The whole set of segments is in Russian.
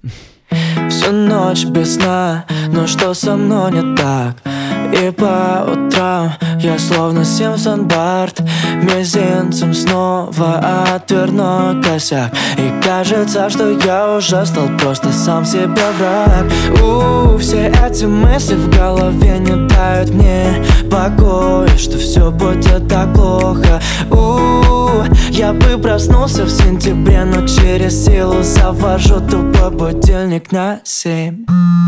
Всю ночь без сна, но что со мной не так? И по утрам я словно Симпсон Барт, мизинцем снова отверну косяк. И кажется, что я уже стал просто сам себе враг. Все эти мысли в голове не дают мне покоя, что все будет так плохо. Я бы проснулся в сентябре, но через силу завожу тупой будильник на 7.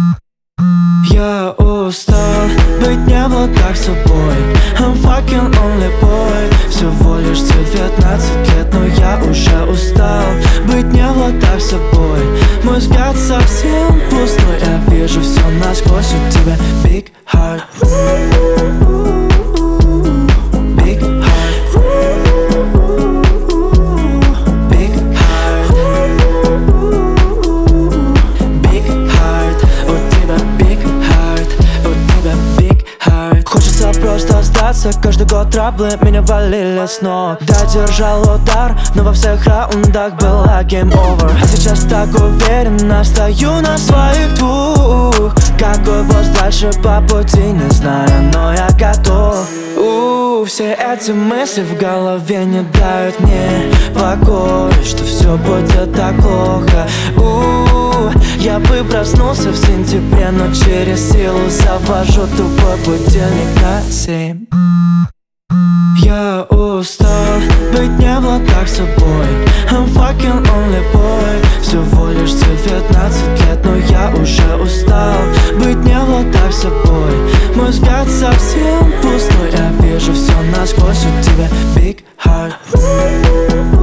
Я устал быть не вот так с собой. I'm fucking only boy. Всего лишь 19 лет, но я уже устал быть не вот так с собой. Мой взгляд совсем пустой, я вижу все насквозь. У тебя big heart, big heart, big heart, big heart. У тебя big heart, у тебя big heart. Хочется просто сдаться, каждый год траблы меня валили с ног. Да, держал удар, но во всех раундах была game over. А сейчас так уверенно стою на своих двух. Какой босс дальше по пути, не знаю, но я готов. Все эти мысли в голове не дают мне покоя, что все будет так плохо. Я бы проснулся в сентябре, но через силу завожу тупой будильник на 7. Я устал быть не вот так с собой. I'm fucking only boy. Всего лишь 19 лет, но я уже устал быть не вот так с собой. Мой взгляд совсем пустой, я вижу все насквозь. У тебя big heart.